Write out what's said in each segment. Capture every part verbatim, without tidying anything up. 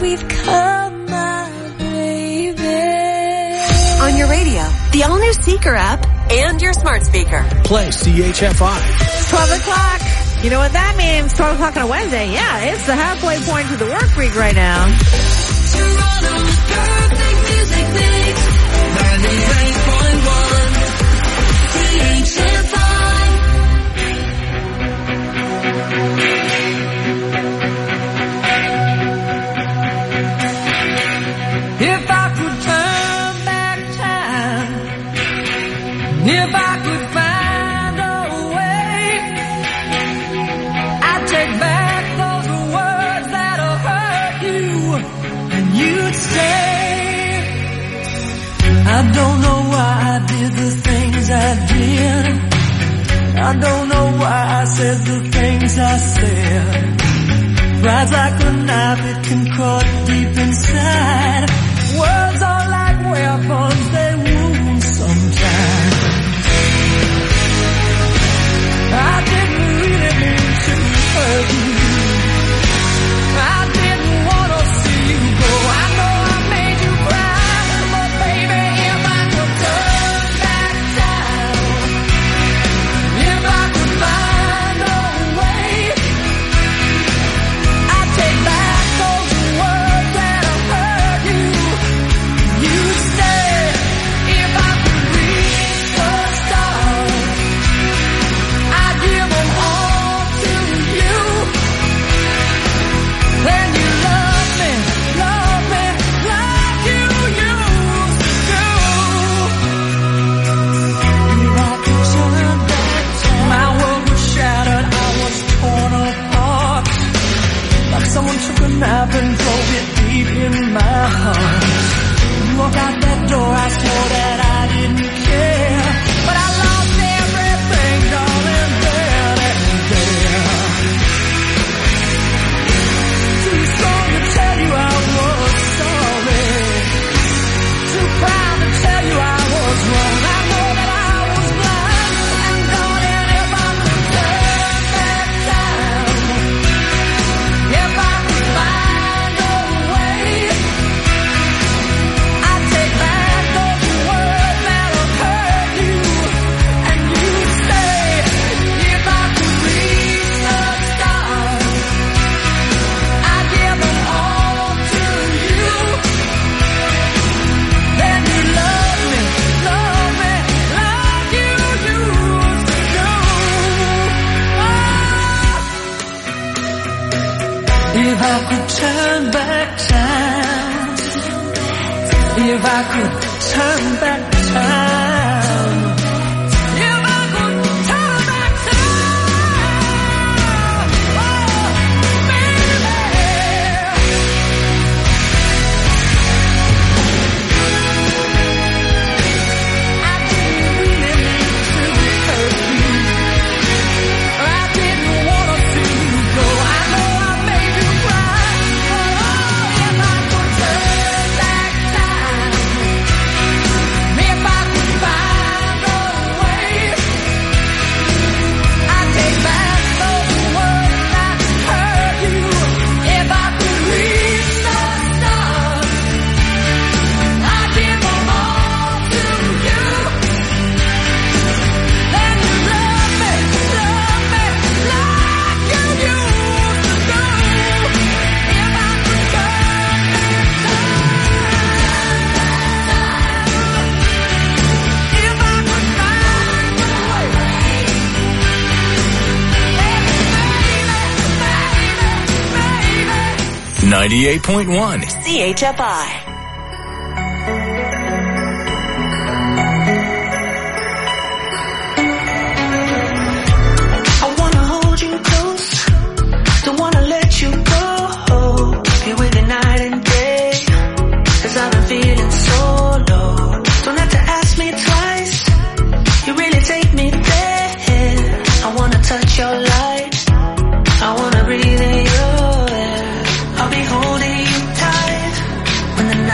we've come, my baby. On your radio, the all-new Seeker app, and your smart speaker. Play C H F I. twelve o'clock. You know what that means? twelve o'clock on a Wednesday. Yeah, it's the halfway point to the work week right now. Toronto's perfect music mix. ninety-eight point one. C H F I. If I could turn back time, if I could find a way, I'd take back those words that'll hurt you, and you'd stay. I don't know why I did the things I did. I don't know why I said the things I said. Rides like a knife, it can cut deep inside. Words are like weapons, they wound sometimes. I didn't really mean to hurt you. I didn't want to see you go. I know I made you cry, but baby, if I could turn back time, if I could find a way, I'd take back those words that'll hurt you. You'd stay if I could reach the stars. I'd give them all to you. Then you love me, love me like you used to. If I could turn back time, my world was shattered, I was torn apart. Like someone took a knife and drove it deep in my heart. You walk out that door, I swore that I didn't care. But I lost everything, darling, there and there. Too strong to tell you I was sorry. Too proud to tell you I was wrong. I know that I was blind. And darling, if I could turn back time, if I could find a way, I'd take back those words that'll hurt you, and you'd stay. If I could reach the stars, I'd give them all to you. Then you love me, love me like you used to do. If I could turn back time, if I could turn back time, if I could turn back time, oh, baby. I didn't really mean to hurt you. I didn't want to see you go. I know I made you cry, but oh, if I could turn back time, if I could find a way, I'd take back those words that hurt you. If I could reach the stars, I'd give them all to you. Then you love me, love me like you used to do. If I could turn back time, if I could find a way, baby, baby, baby. ninety-eight point one. C H F I. I wanna hold you close, don't wanna let you go. Keep you with the night and day, 'cause I've been feeling so low. Don't have to ask me twice, you really take me there. I wanna touch your light, I wanna breathe in your air. I'll be holding you tight when the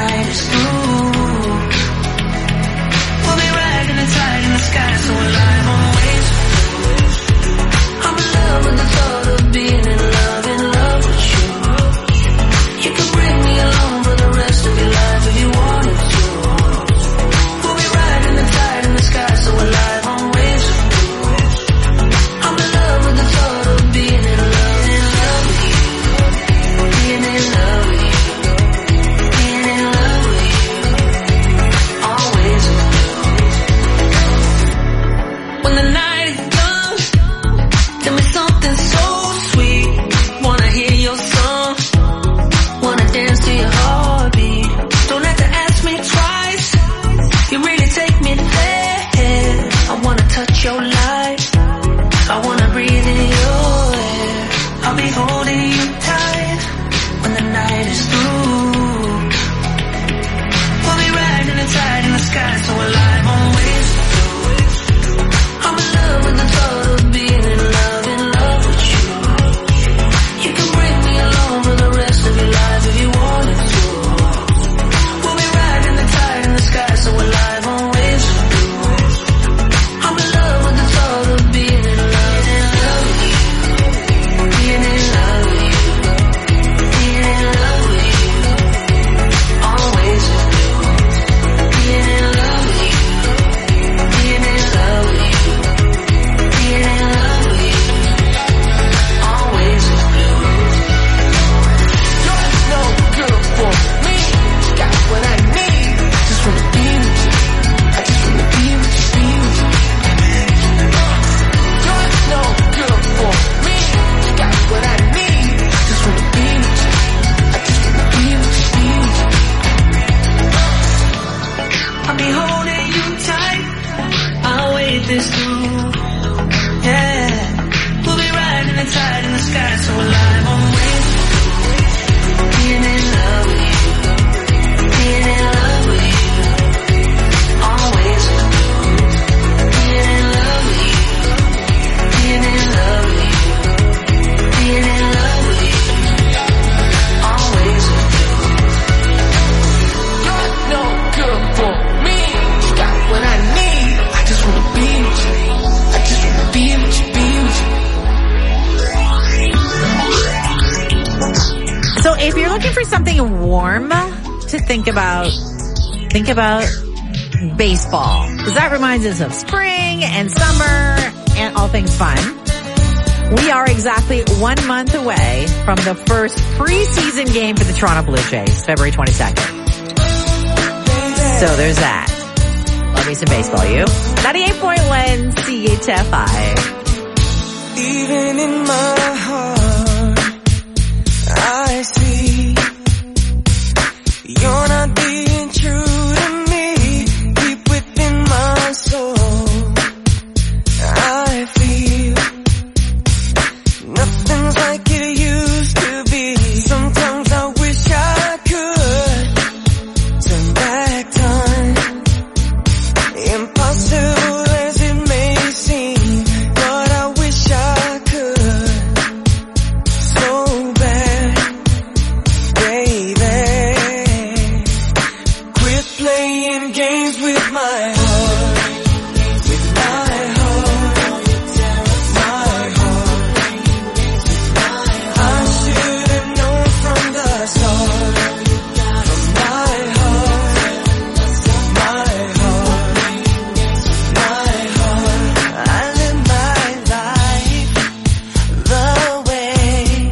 make this through. Yeah, we'll be riding the tide in the sky so alive. I'm with you, being in love with you, being in love with you, always with you, being in love with you, being in love with you, being in love with you, always with you. You're no good for me, you got what I need. I just wanna be with you, I just wanna be with you, be with you. So if you're looking for something warm to think about, think about baseball. Because that reminds us of spring and summer and all things fun. We are exactly one month away from the first preseason game for the Toronto Blue Jays, February twenty-second. So there's that. Love me some baseball, you. ninety-eight point one C H F I. Even in my heart, I see you're not being true to me. Deep within my soul, I feel nothing's like it used to be. Sometimes I wish I could turn back time. Impossible as it may seem, but I wish I could so bad, baby. Quit playing games with my heart, with my heart, my heart. I should have known from the start, from my heart, my heart, my heart. I live my life the way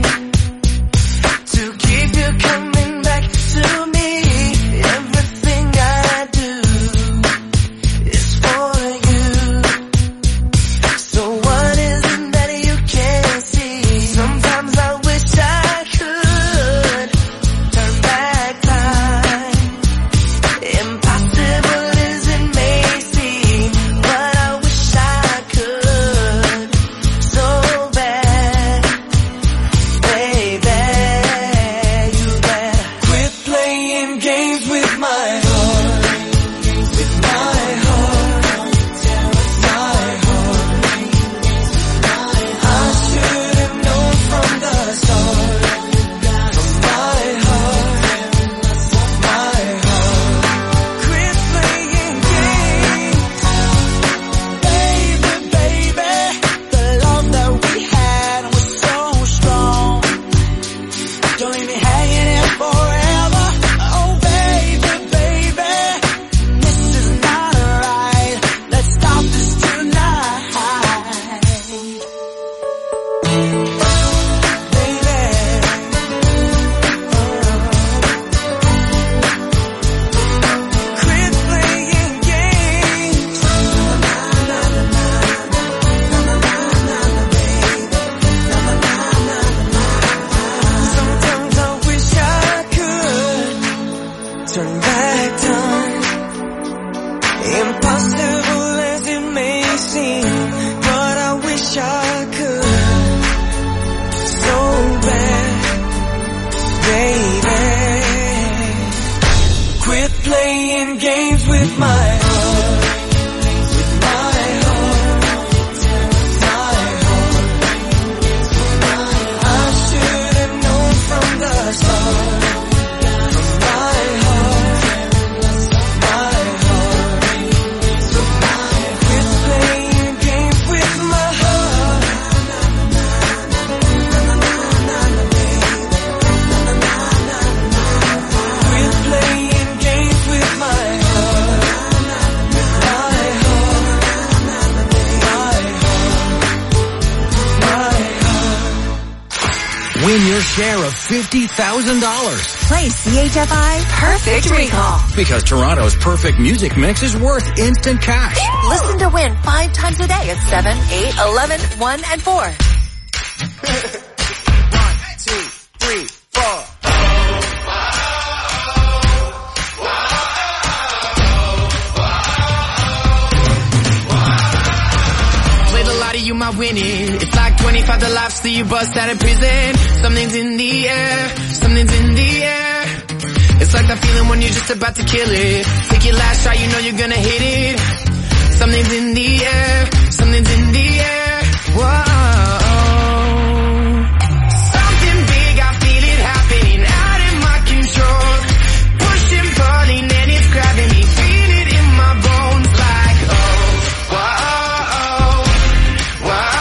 to keep you coming back to me. Everything I do is for you. So what is it that you can't see? Sometimes I wish I could turn back time. Impossible as it may seem, but I wish I could so bad, baby. You better quit playing games with my heart, with my heart, my heart. I should have known from the start, from my heart, my heart. Quit playing games, baby, baby. The love that we had was so strong. Don't leave me hanging here forever. Oh, baby, baby, this is not right. Let's stop this tonight, baby. Quit playing games. Sometimes I wish I could turn back time. Impossible as it may seem, but I wish I could so bad, baby. Quit playing games with my heart, with my heart, my heart. I should have known from the start, from my heart, my heart. Quit playing games with my heart. Quit playing games with my heart, my heart, my heart. Win your share of fifty thousand dollars. Play C H F I Perfect Recall. Because Toronto's perfect music mix is worth instant cash. Listen to win five times a day at seven, eight, eleven, one, and four. One, two, three, four. am I winning? It's like twenty-five to life, so you bust out of prison. Something's in the air, something's in the air. It's like that feeling when you're just about to kill it. Take your last shot, you know you're gonna hit it. Something's in the air, something's in the air. Whoa. Something big, I feel it happening, out of my control. Pushing, pulling, and it's grabbing me. Feel it in my bones like, oh, whoa, whoa,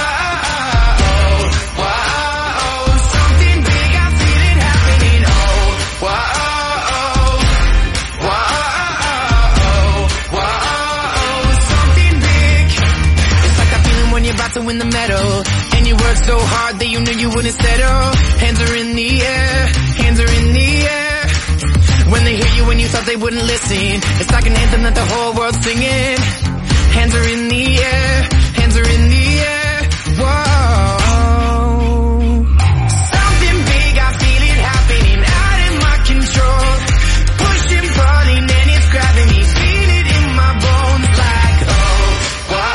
whoa. Something big, I feel it happening, oh, whoa. About to win the medal, and you work so hard that you knew you wouldn't settle. Hands are in the air, hands are in the air. When they hear you and you thought they wouldn't listen, it's like an anthem that the whole world's singing. Hands are in the air, hands are in the air. Whoa. Something big, I feel it happening, out of my control. Pushing, pulling, and it's grabbing me. Feel it in my bones like, oh, whoa.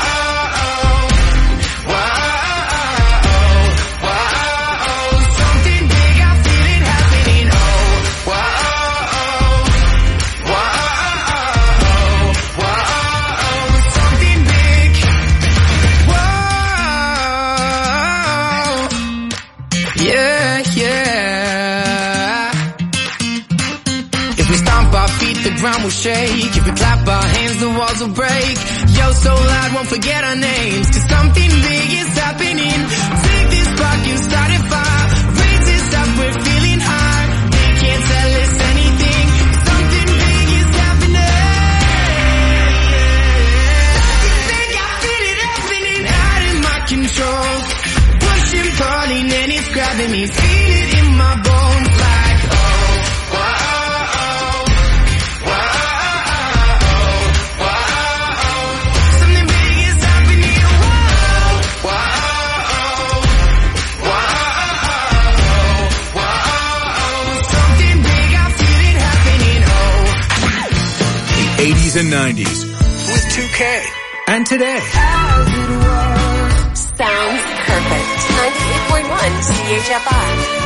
The ground will shake. If we clap our hands, the walls will break. Yo, so loud, won't forget our names. Cause something big is happening. Take this spark and start a fire. Raise this up, we're feeling high. They can't tell us anything. Something big is happening. Something big, I feel it happening, out of my control. Pushing, pulling, and it's grabbing me. Feel it in my bones like, oh, whoa. eighties and nineties with two K and today. Sounds perfect. ninety-eight point one C H F I.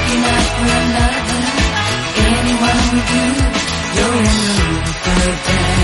You're in the mood for a dance.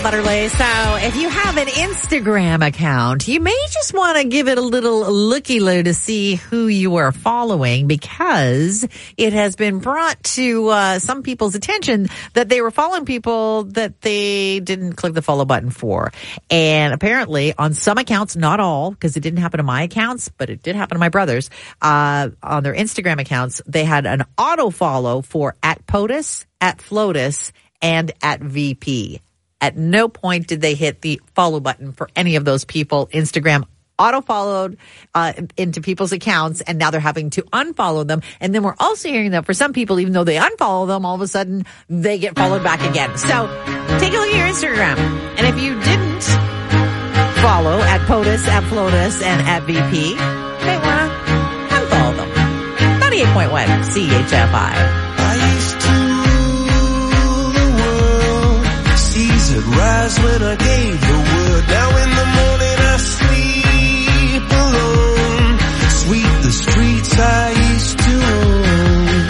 Butterley. So if you have an Instagram account, you may just want to give it a little looky-loo to see who you are following, because it has been brought to uh, some people's attention that they were following people that they didn't click the follow button for. And apparently on some accounts, not all, because it didn't happen to my accounts, but it did happen to my brother's, uh, on their Instagram accounts, they had an auto follow for at POTUS, at FLOTUS, and at V P. At no point did they hit the follow button for any of those people. Instagram auto-followed uh, into people's accounts, and now they're having to unfollow them. And then we're also hearing that for some people, even though they unfollow them, all of a sudden they get followed back again. So take a look at your Instagram. And if you didn't follow at POTUS, at FLOTUS, and at V P, you may want to unfollow them. ninety-eight point one C H F I. I used to it rise when I gave the word. Now in the morning I sleep alone. Sweep the streets I used to own.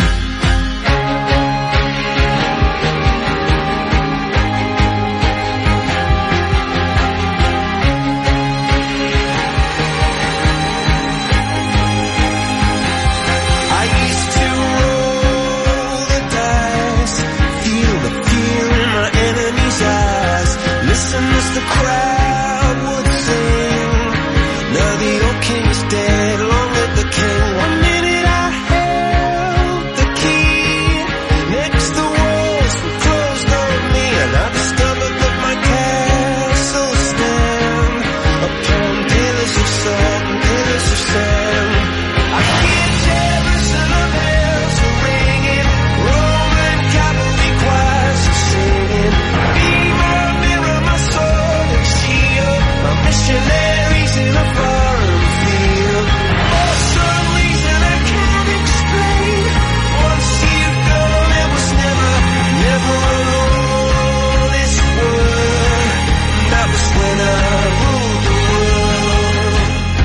I used to roll the dice, feel the fear in my enemy's eyes. Listen as the crowd would sing. Now the old king is dead, long live the king. One minute I held the key, next the walls were closed on me, and I discovered that my castle stand upon pillars of salt and pillars of sand. I hear Jerusalem bells are ringing, Roman cavalry choirs are singing. Be my mirror, my sword and shield, my missionaries in a foreign field. For some reason I can't explain, once you've gone it was never, never alone. This world, that was when I ruled the world.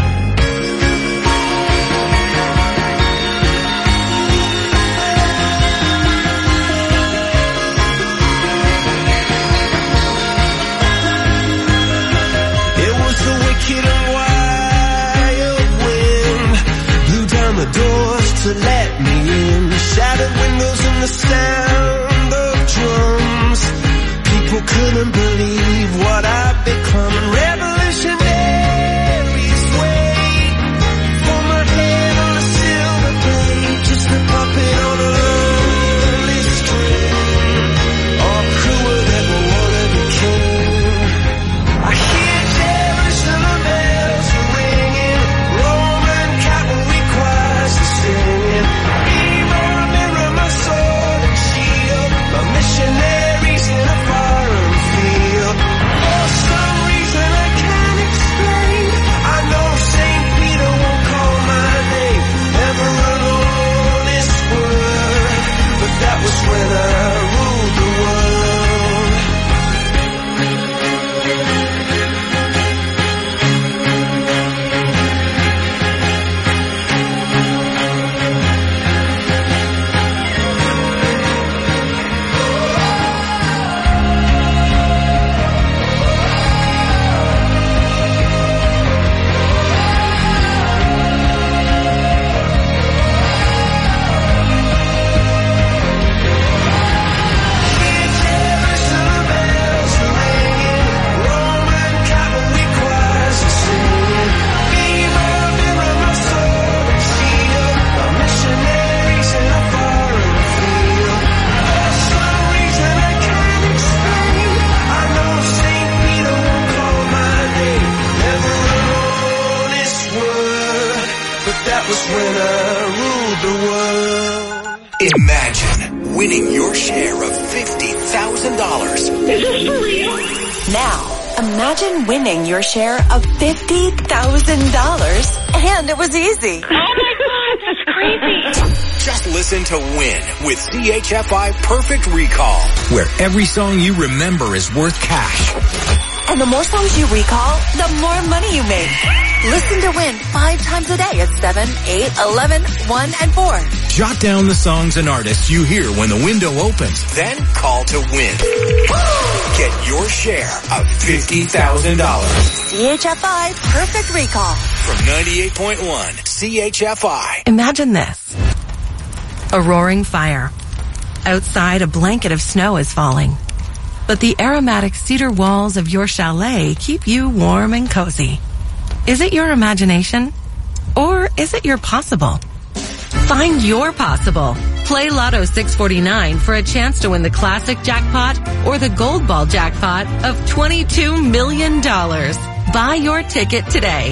It was the wicked and wild wind, blew down the doors to let me in. Shattered windows and the sound of drums. People couldn't believe what I'd become. And revolutionaries wait for my head on a silver plate, just a puppet on a lonely string. All who would ever wanna be king. I hear Jerusalem bells are ringing, Roman cavalry choirs are singing. Be my mirror, my sword and shield, my missionaries in a foreign field. For some reason I can't explain, I know Saint Peter won't call my name. Never alone this world, but that was when I ruled the world. Jerusalem bells are ringing, Roman cavalry choirs are singing. Be my mirror, my sword and shield, my missionaries in a foreign field. For some reason I can't explain, I know Saint Peter won't call my name. Never alone this world, but that was when I ruled the world. Imagine winning your share of fifty thousand dollars. Now, imagine winning your share of fifty thousand dollars, and it was easy. Just listen to Win with C H F I Perfect Recall, where every song you remember is worth cash. And the more songs you recall, the more money you make. Listen to Win five times a day at seven, eight, eleven, one, and four. Jot down the songs and artists you hear when the window opens. Then call to win. Get your share of fifty thousand dollars. C H F I Perfect Recall. From ninety-eight point one C H F I. Imagine this. A roaring fire. Outside, a blanket of snow is falling. But the aromatic cedar walls of your chalet keep you warm and cozy. Is it your imagination? Or is it your possible? Find your possible. Play Lotto six forty-nine for a chance to win the classic jackpot or the gold ball jackpot of twenty-two million dollars. Buy your ticket today.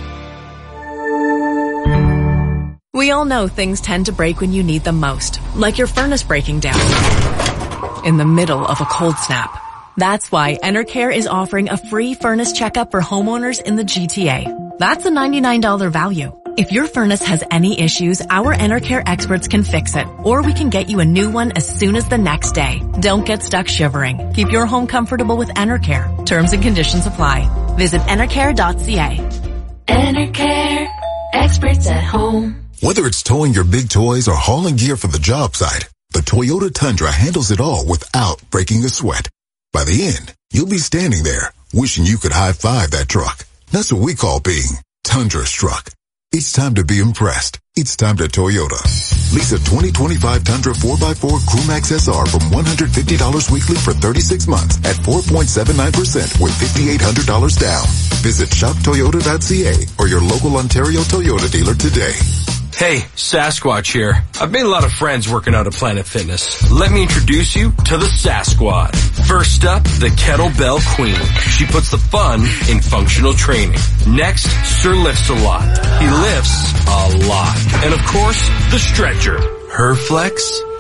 We all know things tend to break when you need them most, like your furnace breaking down in the middle of a cold snap. That's why Enercare is offering a free furnace checkup for homeowners in the G T A. That's a ninety-nine dollars value. If your furnace has any issues, our Enercare experts can fix it, or we can get you a new one as soon as the next day. Don't get stuck shivering. Keep your home comfortable with Enercare. Terms and conditions apply. Visit enercare dot c a. Enercare. Experts at home. Whether it's towing your big toys or hauling gear for the job site, the Toyota Tundra handles it all without breaking a sweat. By the end, you'll be standing there, wishing you could high-five that truck. That's what we call being Tundra-struck. It's time to be impressed. It's time to Toyota. Lease a twenty twenty-five Tundra four by four Crewmax S R from one hundred fifty dollars weekly for thirty-six months at four point seven nine percent with five thousand eight hundred dollars down. Visit shop toyota dot c a or your local Ontario Toyota dealer today. Hey, Sasquatch here. I've made a lot of friends working out at Planet Fitness. Let me introduce you to the Sasquad. First up, the Kettlebell Queen. She puts the fun in functional training. Next, Sir Lifts a Lot. He lifts a lot. And of course, the Stretcher. Her flex,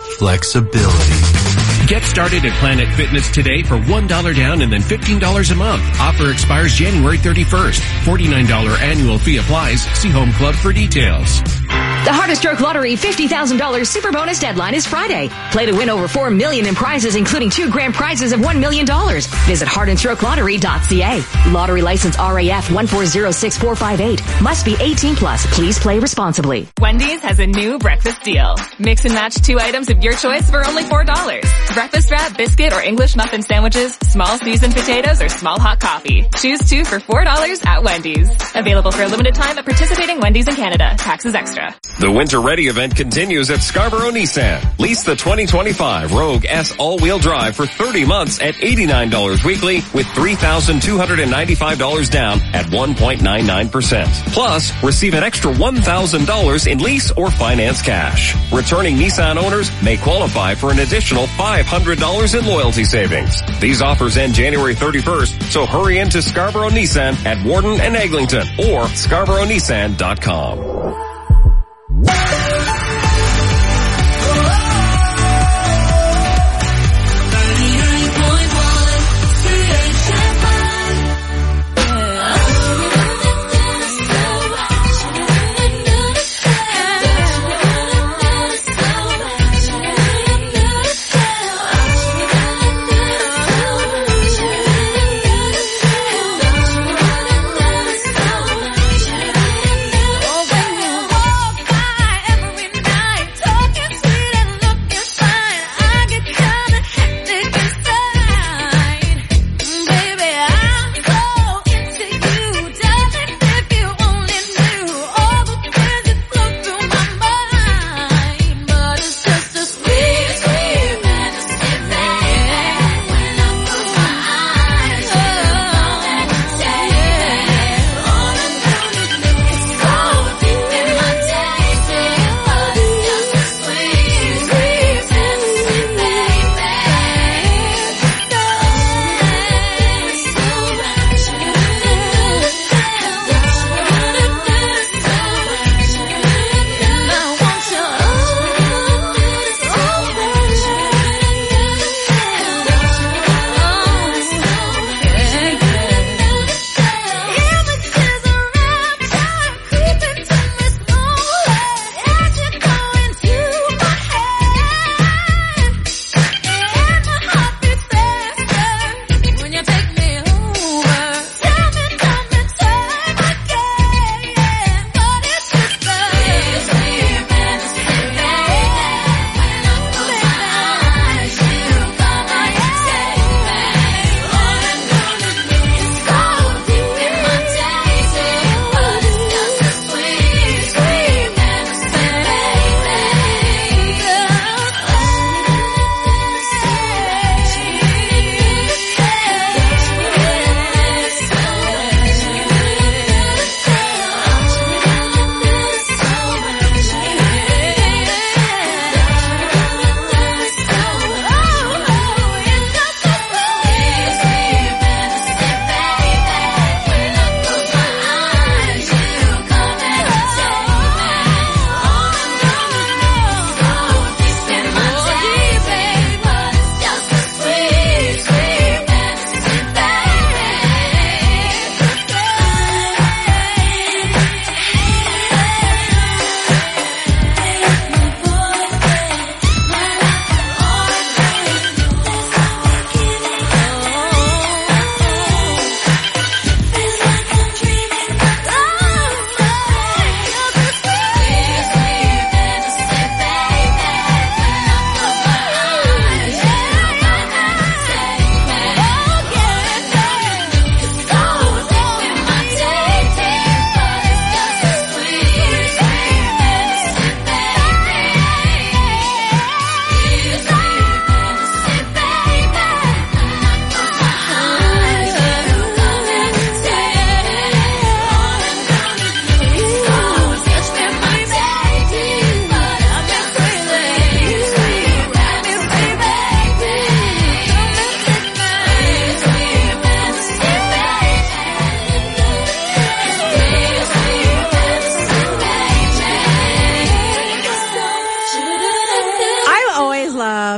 flexibility. Get started at Planet Fitness today for one dollar down and then fifteen dollars a month. Offer expires January thirty-first. forty-nine dollars annual fee applies. See Home Club for details. The Heart and Stroke Lottery fifty thousand dollars Super Bonus deadline is Friday. Play to win over four million dollars in prizes, including two grand prizes of one million dollars. Visit heart and stroke lottery dot c a. Lottery license R A F one four zero six four five eight. Must be eighteen plus. Please play responsibly. Wendy's has a new breakfast deal. Mix and match two items of your choice for only four dollars. Breakfast wrap, biscuit, or English muffin sandwiches, small seasoned potatoes, or small hot coffee. Choose two for four dollars at Wendy's. Available for a limited time at participating Wendy's in Canada. Taxes extra. The Winter Ready event continues at Scarborough Nissan. Lease the twenty twenty-five Rogue S all-wheel drive for thirty months at eighty-nine dollars weekly with three thousand two hundred ninety-five dollars down at one point nine nine percent. Plus, receive an extra one thousand dollars in lease or finance cash. Returning Nissan owners may qualify for an additional five hundred dollars in loyalty savings. These offers end January thirty-first, so hurry into Scarborough Nissan at Warden and Eglinton or scarborough nissan dot com.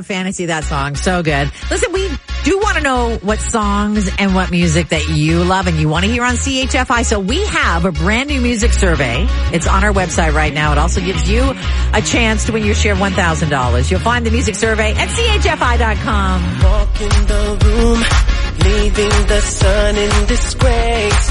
Fantasy, that song. So good. Listen, we do want to know what songs and what music that you love and you want to hear on C H F I. So we have a brand new music survey. It's on our website right now. It also gives you a chance to win your share of one thousand dollars. You'll find the music survey at C H F I dot com. Walk in the room, leaving the sun in disgrace.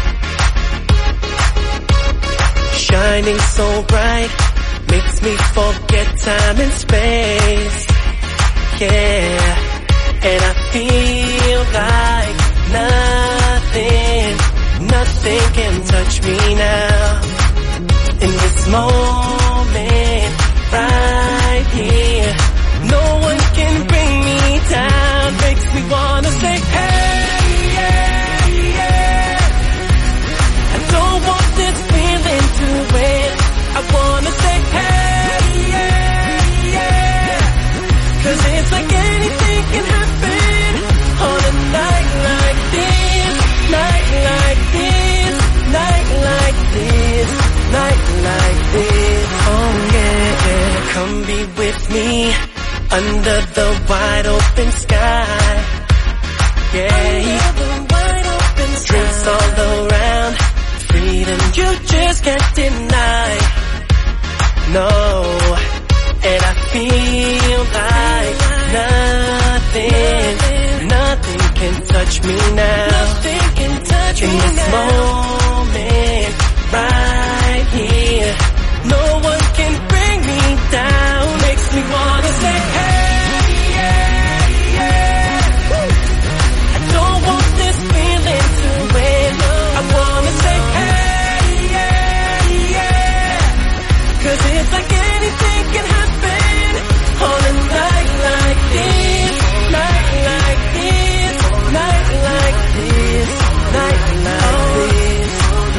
Shining so bright, makes me forget time and space. Yeah, and I feel like nothing, nothing can touch me now. In this moment, right here, no one can bring me down. Makes me wanna say, hey, yeah, yeah. I don't want this feeling to win. I wanna say, hey, yeah, yeah. Cause it's like anything can happen on a night like this, night like this, night like this, night like this. Oh yeah, come be with me under the wide open sky. Yeah, drinks all around, freedom you just can't deny. No, and I feel like nothing, nothing can touch me now. Nothing can touch me now. In this moment, right here, no one can bring me down. Makes me wanna say, hey, yeah, yeah. I don't want this feeling to win. I wanna say, hey, yeah, yeah. Cause it's like anything can happen on a night like this, night like this, night like this, night like this,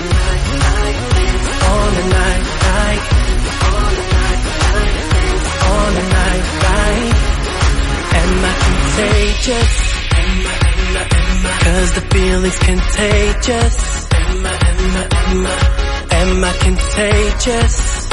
on a night like, on a night like. Am I contagious? Cause the feeling's contagious. Am I, am I, am I, am I contagious?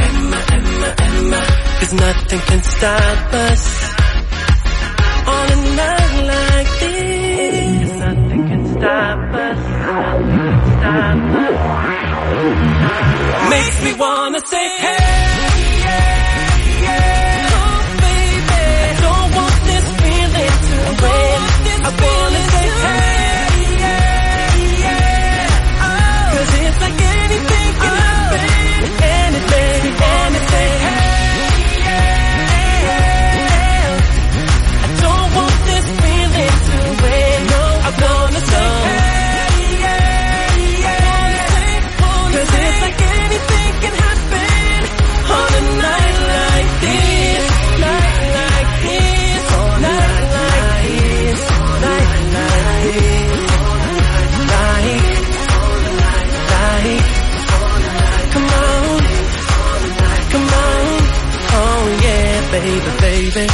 Cause nothing can stop us on a night like this. Nothing can stop us. Nothing can stop us. Makes me wanna say, hey, yeah, yeah. Oh baby, I don't want this feeling to win. I wanna say, hey, yeah, yeah. Cause it's like anything can happen. Anything, anything, hey, yeah, yeah. I don't want this feeling to win. No, I wanna say, hey, yeah, yeah. Cause it's like anything can happen on a night like this, night like this, night like this, night like this, night, night. Come on, come on, oh yeah, baby, baby.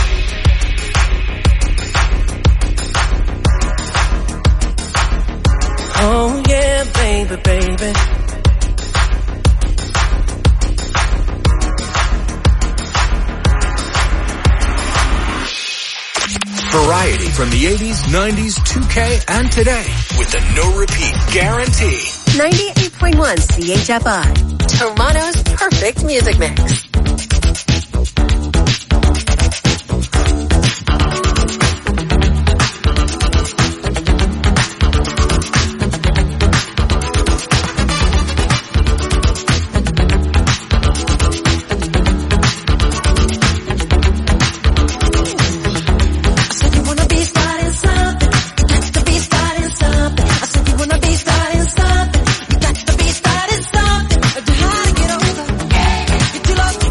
Oh yeah, baby, baby. Variety from the eighties, nineties, two K, and today with the no repeat guarantee. ninety-eight point one C H F I, Toronto's perfect music mix. Get over. Get too lost.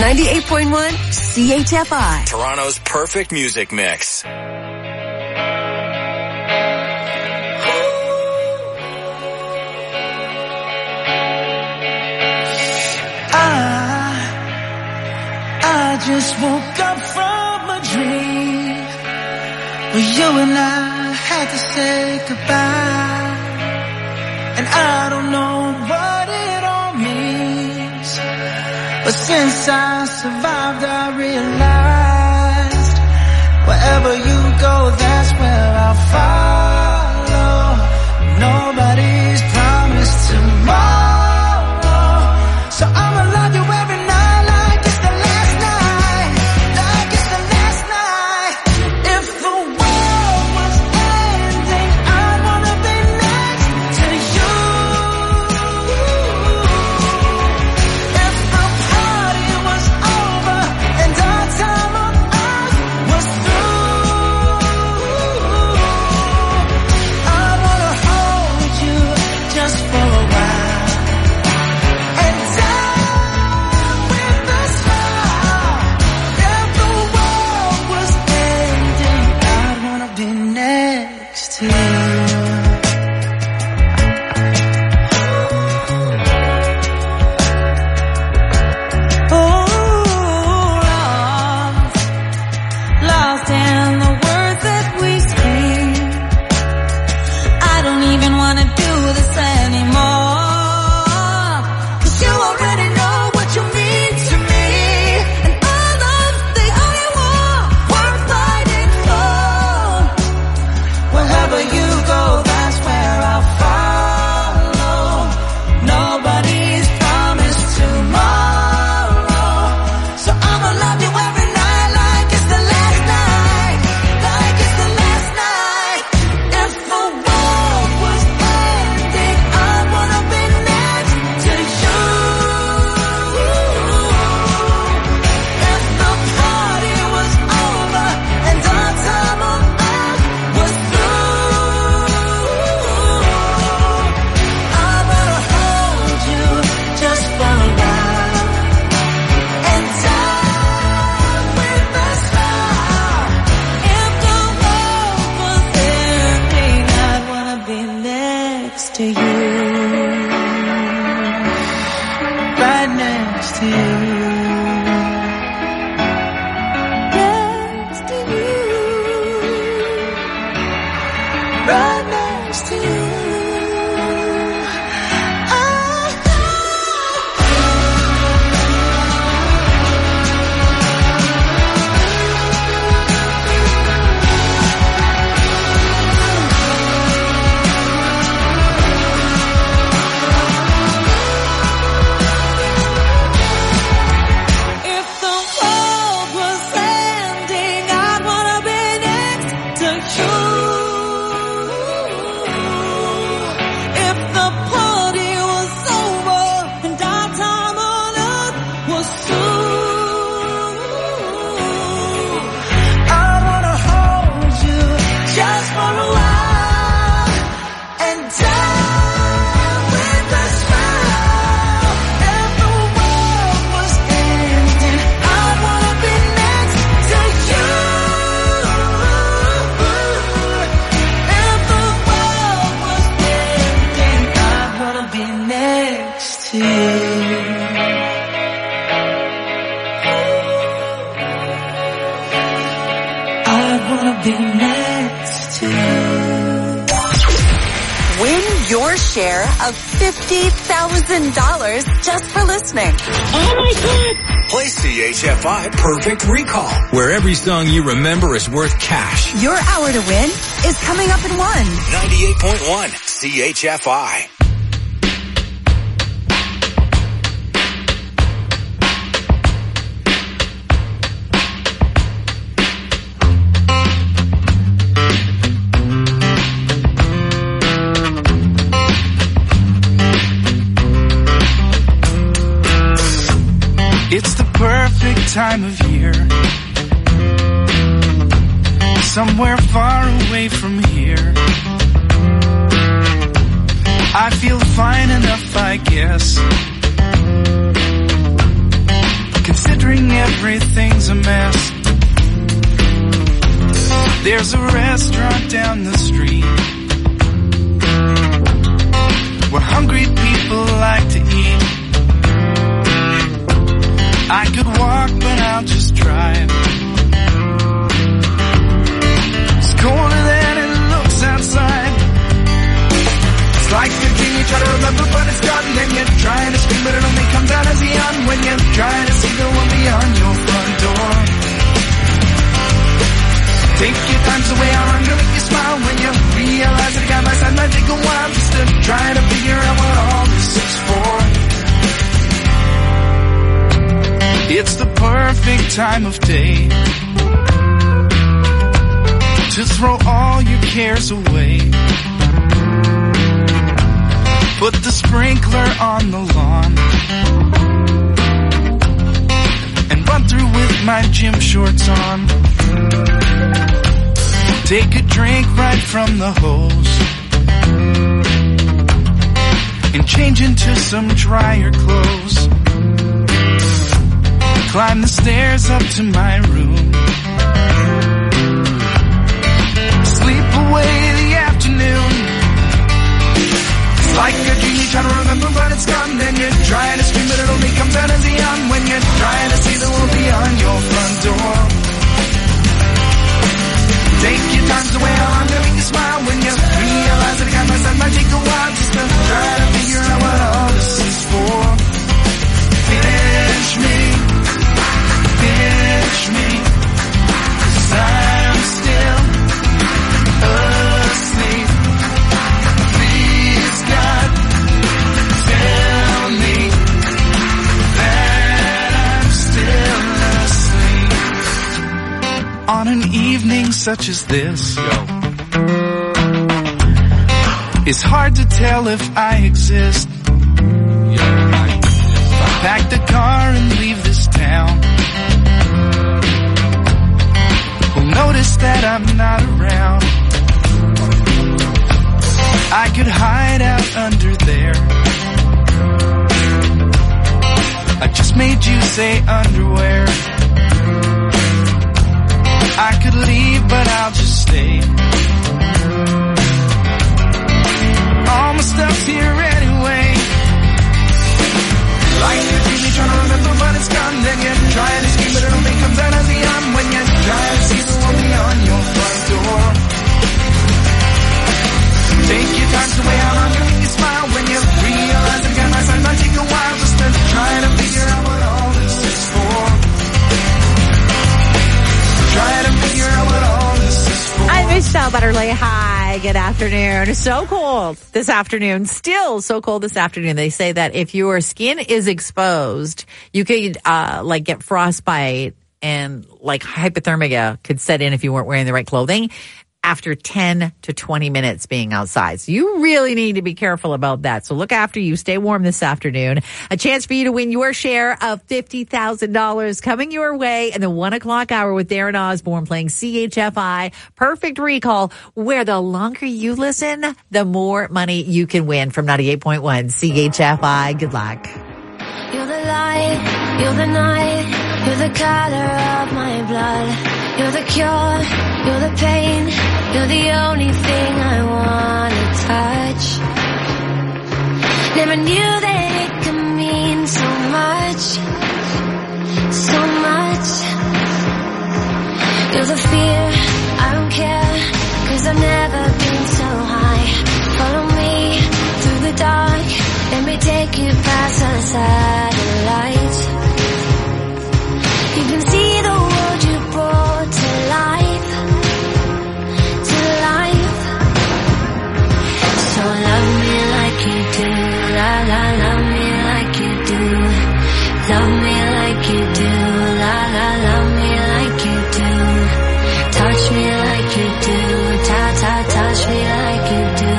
ninety-eight point one C H F I. Toronto's perfect music mix. I just woke up from a dream where you and I had to say goodbye, and I don't know what it all means, but since I survived I realized wherever you go, that's where I'll follow. Nobody's promised tomorrow, so I'ma love you every night. Of fifty thousand dollars just for listening. Oh my God! Play C H F I Perfect Recall, where every song you remember is worth cash. Your hour to win is coming up in one. ninety-eight point one C H F I. It's the perfect time of year, somewhere far away from here. I feel fine enough, I guess, considering There's a restaurant down the street where hungry people like to eat. I could walk, but I'll just drive. It's colder than it looks outside. It's like a dream you try to remember, but it's gone. Then you're trying to scream, but it only comes out as a yawn when you're trying to see the one beyond your front door. Take your time so way I'm gonna make you smile when you realize that I got my side might take a while just to try to figure out what all this is for. It's the perfect time of day to throw all your cares away. Put the sprinkler on the lawn and run through with my gym shorts on. Take a drink right from the hose and change into some drier clothes. Climb the stairs up to my room. Sleep away the afternoon. It's like a dream you try to remember, but it's gone. Then you're trying to scream, but it only comes out as a yawn when you're trying to see the world beyond your front door. Take your time to way I'm gonna make you smile when you realize that I got my side might take a while just to try to figure out what all this is for. Finish me, finish me, 'cause I'm still asleep. Please God, tell me that I'm still asleep. On an evening such as this, it's hard to tell if I exist. Pack the car and leave this town. Who'll notice that I'm not around? I could hide out under there. I just made you say underwear. I could leave, but I'll just stay. All my stuff's here anyway. Like a dream you're trying to remember, but it's gone. Then you're trying to scream, but it only comes out as a yawn when you're trying to see the one beyond your front door. Take your time to way out, I'm gonna make you smile when you realize that got my side might take a while just to try to figure out what all this is for. Try to figure out what all this is for. I'm Michelle Butterly. Hi, good afternoon. So cold this afternoon. Still so cold this afternoon. They say that if your skin is exposed, you could uh like get frostbite and like hypothermia could set in if you weren't wearing the right clothing after ten to twenty minutes being outside. So you really need to be careful about that. So look after you. Stay warm this afternoon. A chance for you to win your share of fifty thousand dollars coming your way in the one o'clock hour with Darren Osborne playing C H F I Perfect Recall, where the longer you listen, the more money you can win from ninety-eight point one C H F I. Good luck. You're the light, you're the night, you're the color of my blood. You're the cure, you're the pain, you're the only thing I wanna touch. Never knew that it could mean so much, so much. You're the fear, I don't care, 'cause I've never been so high. Follow me through the dark, let me take you past the satellite. You can see the world you brought to life, to life. So love me like you do, la la, love me like you do. Love me like you do, la la, love me like you do. Touch me like you do, ta ta, touch me like you do.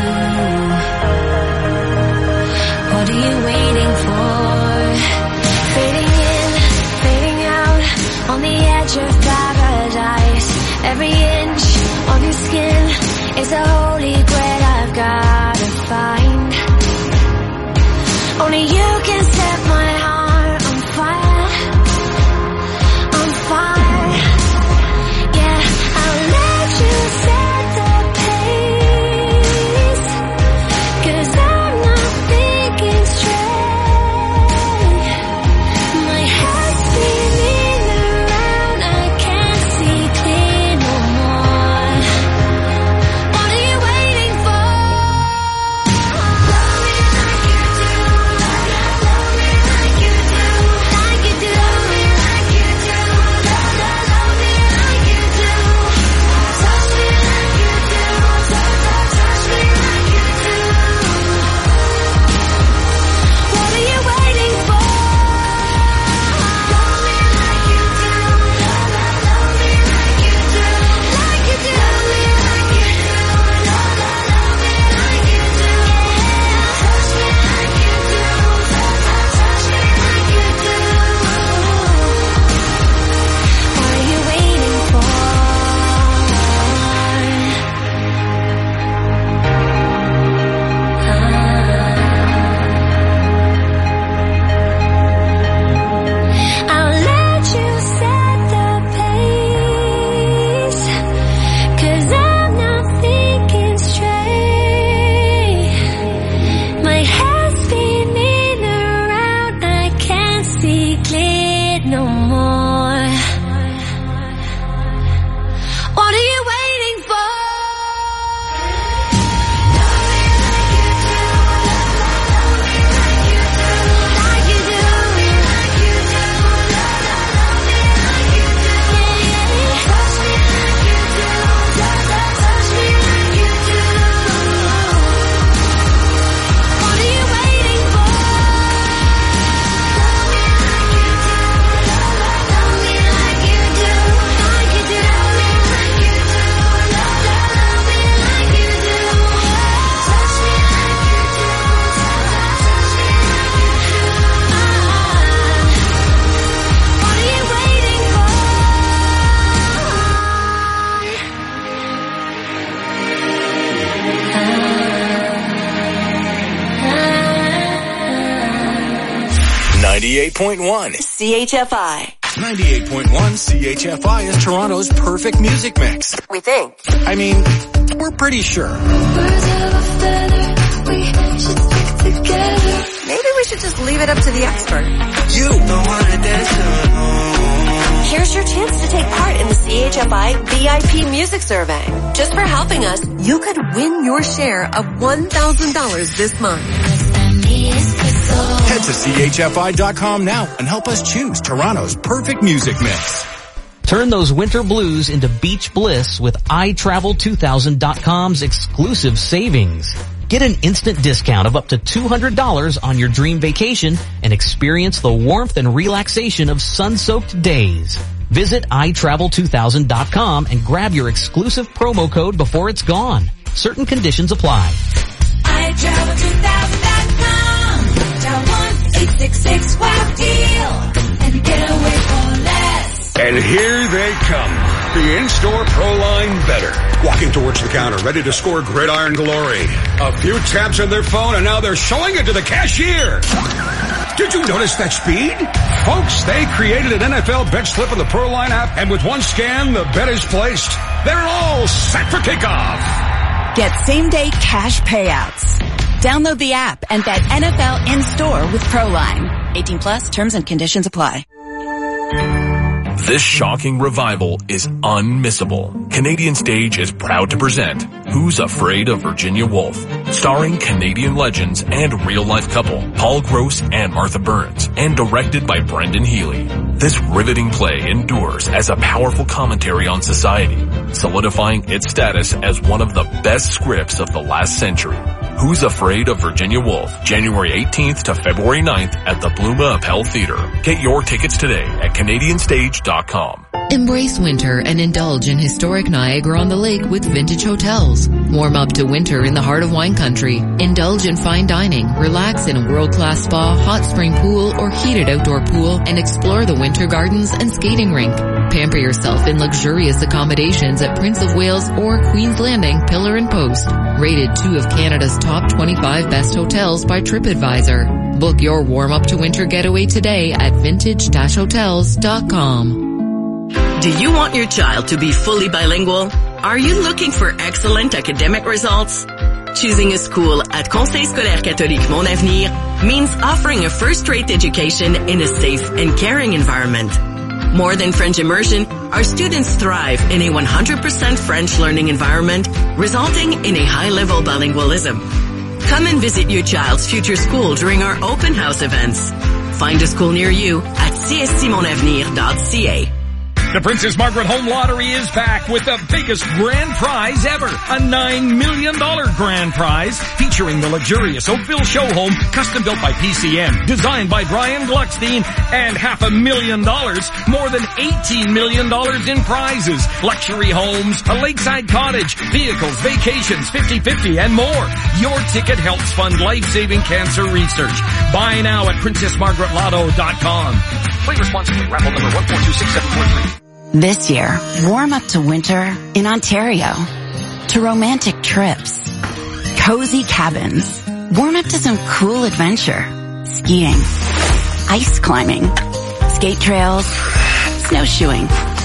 What are you waiting for? Fading in, fading out, on the edge of paradise. Every inch of your skin is a holy grail I've gotta find. Only you can set my heart on fire, on fire. Yeah, I'll let you ninety-eight point one C H F I. ninety-eight point one C H F I is Toronto's perfect music mix. We think. I mean, we're pretty sure. Maybe we should just leave it up to the expert. You. Here's your chance to take part in the C H F I V I P Music Survey. Just for helping us, You could win your share of one thousand dollars this month. Head to C H F I dot com now and help us choose Toronto's perfect music mix. Turn those winter blues into beach bliss with i travel two thousand dot com's exclusive savings. Get an instant discount of up to two hundred dollars on your dream vacation and experience the warmth and relaxation of sun-soaked days. Visit i travel two thousand dot com and grab your exclusive promo code before it's gone. Certain conditions apply. i travel two thousand dot com. Dial one eight six six wow deal and get away for less. And here they come. The in-store Proline Better. Walking towards the counter, ready to score gridiron glory. A few taps on their phone and now they're showing it to the cashier. Did you notice that speed? Folks, they created an N F L bet slip in the Proline app, and with one scan, the bet is placed. They're all set for kickoff. Get same-day cash payouts. Download the app and bet N F L in-store with Proline. eighteen plus, terms and conditions apply. This shocking revival is unmissable. Canadian Stage is proud to present Who's Afraid of Virginia Woolf? Starring Canadian legends and real-life couple Paul Gross and Martha Burns, and directed by Brendan Healy. This riveting play endures as a powerful commentary on society, solidifying its status as one of the best scripts of the last century. Who's Afraid of Virginia Woolf? January eighteenth to February ninth at the Bluma Appel Theatre. Get your tickets today at Canadian Stage dot com. Embrace winter and indulge in historic Niagara-on-the-Lake with Vintage Hotels. Warm up to winter in the heart of wine country. Indulge in fine dining, relax in a world-class spa, hot spring pool, or heated outdoor pool, and explore the winter gardens and skating rink. Pamper yourself in luxurious accommodations at Prince of Wales or Queen's Landing Pillar and Post. Rated two of Canada's top twenty-five best hotels by TripAdvisor. Book your warm-up to winter getaway today at vintage dash hotels dot com. Do you want your child to be fully bilingual? Are you looking for excellent academic results? Choosing a school at Conseil Scolaire Catholique Mon Avenir means offering a first-rate education in a safe and caring environment. More than French immersion, our students thrive in a one hundred percent French learning environment, resulting in a high-level bilingualism. Come and visit your child's future school during our open house events. Find a school near you at c s c mon avenir dot c a. The Princess Margaret Home Lottery is back with the biggest grand prize ever. A nine million dollars grand prize featuring the luxurious Oakville Show Home, custom built by P C M, designed by Brian Gluckstein, and half a million dollars, more than eighteen million dollars in prizes, luxury homes, a lakeside cottage, vehicles, vacations, fifty fifty, and more. Your ticket helps fund life-saving cancer research. Buy now at princess margaret lotto dot com. Play responsibly. Raffle number one four two six seven four three. This year, warm up to winter in Ontario. To romantic trips. Cozy cabins. Warm up to some cool adventure. Skiing. Ice climbing. Skate trails. Snowshoeing.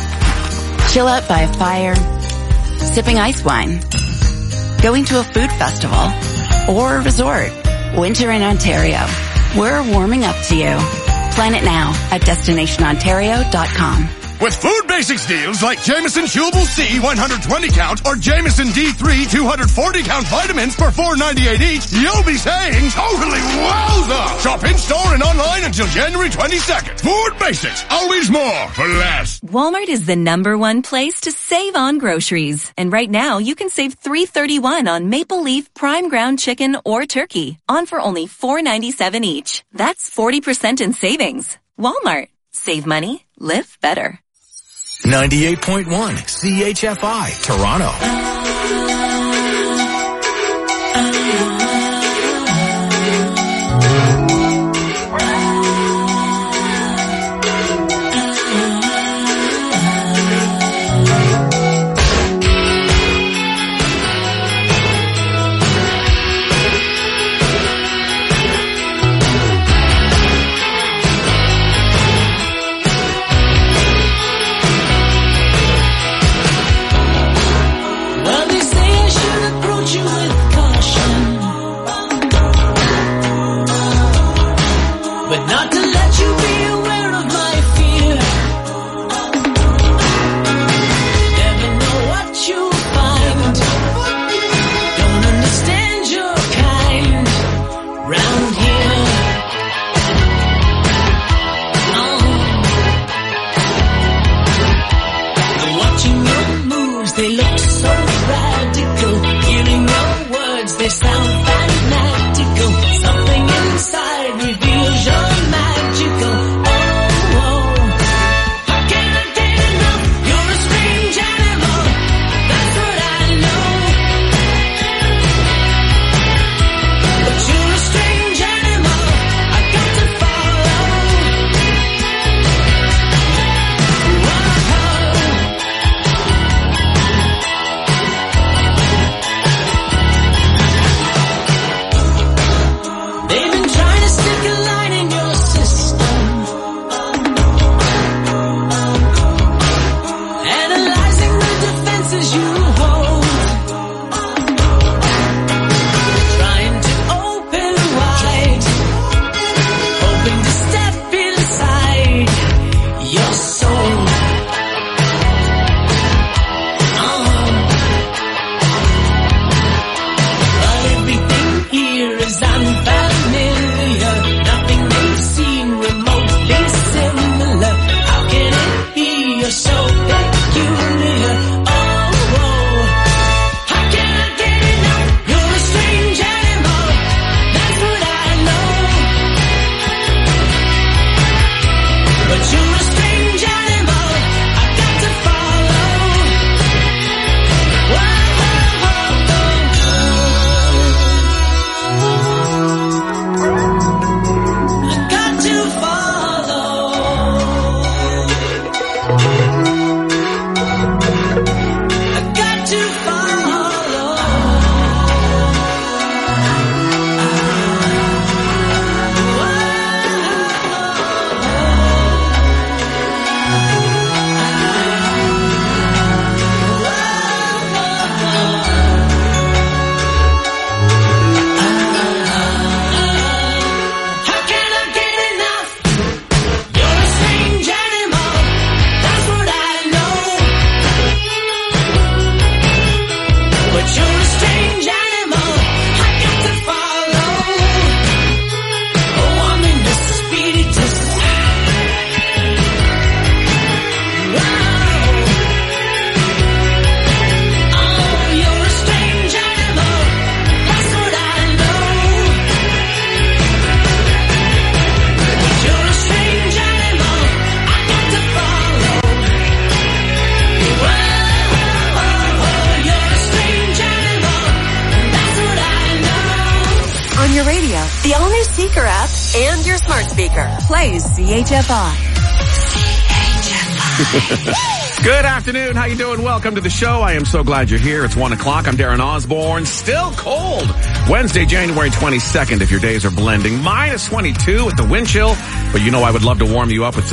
Chill out by a fire. Sipping ice wine. Going to a food festival. Or a resort. Winter in Ontario. We're warming up to you. Plan it now at destination ontario dot com. With Food Basics deals like Jameson Chewable C one hundred twenty count or Jameson D three two hundred forty count vitamins for four ninety-eight each, you'll be saying totally wowza! Shop in-store and online until January twenty-second. Food Basics, always more for less. Walmart is the number one place to save on groceries. And right now, you can save three thirty-one on Maple Leaf Prime Ground Chicken or Turkey, on for only four ninety-seven each. That's forty percent in savings. Walmart. Save money, live better. ninety-eight point one C H F I, Toronto. your smart speaker. Play C H F I. Good afternoon. How you doing? Welcome to the show. I am so glad you're here. It's one o'clock. I'm Darren Osborne. Still cold. Wednesday, January twenty-second, if your days are blending. minus twenty-two with the wind chill. But you know I would love to warm you up with some